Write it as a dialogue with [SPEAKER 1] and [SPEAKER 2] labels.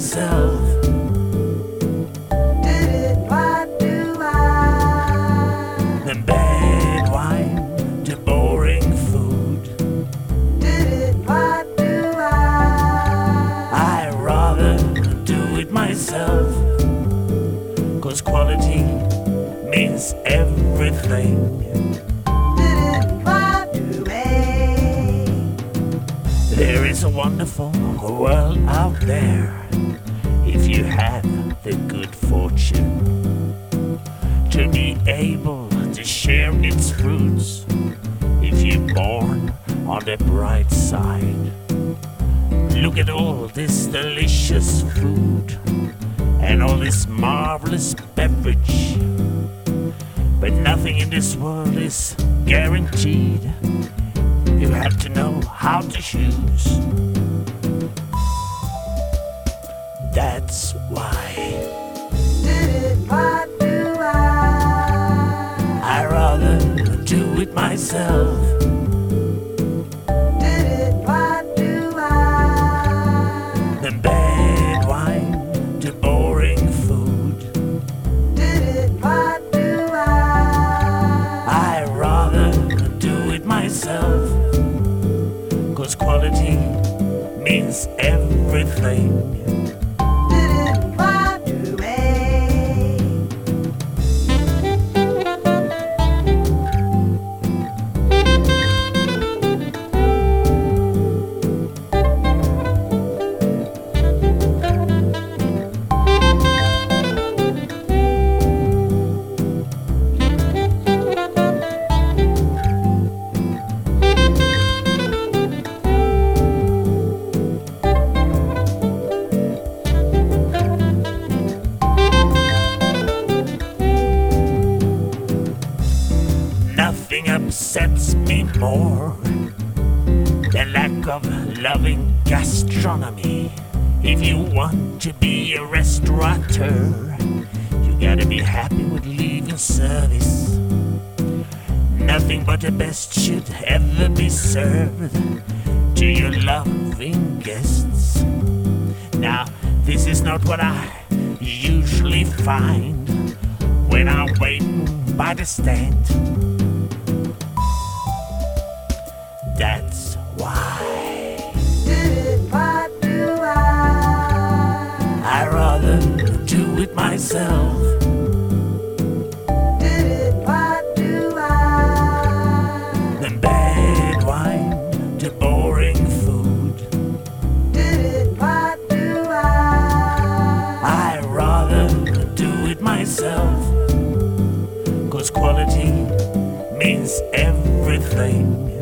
[SPEAKER 1] myself.
[SPEAKER 2] What do I?
[SPEAKER 1] Then bad wine to boring food.
[SPEAKER 2] What do I?
[SPEAKER 1] I rather do it myself, 'cause quality means everything.
[SPEAKER 2] What do I?
[SPEAKER 1] There is a wonderful world out there if you have the good fortune to be able to share its fruits. If you're born on the bright side, look at all this delicious food and all this marvelous beverage. But nothing in this world is guaranteed. You have to know how to choose. That's why
[SPEAKER 2] What do I?
[SPEAKER 1] I rather do it myself.
[SPEAKER 2] What do I?
[SPEAKER 1] Than bad wine to boring food.
[SPEAKER 2] What do I?
[SPEAKER 1] I rather do it myself, 'cause quality means everything.
[SPEAKER 2] What do I?
[SPEAKER 1] Nothing upsets me more than lack of loving gastronomy. If you want to be a restaurateur, you gotta be happy with leaving service. Nothing but the best should ever be served to your loving guests. Now, this is not what I usually find when I'm waiting by the stand. That's why
[SPEAKER 2] What do I?
[SPEAKER 1] I rather do it myself.
[SPEAKER 2] What do I?
[SPEAKER 1] Than bad wine to boring food.
[SPEAKER 2] What do I?
[SPEAKER 1] I rather do it myself, 'cause quality means everything.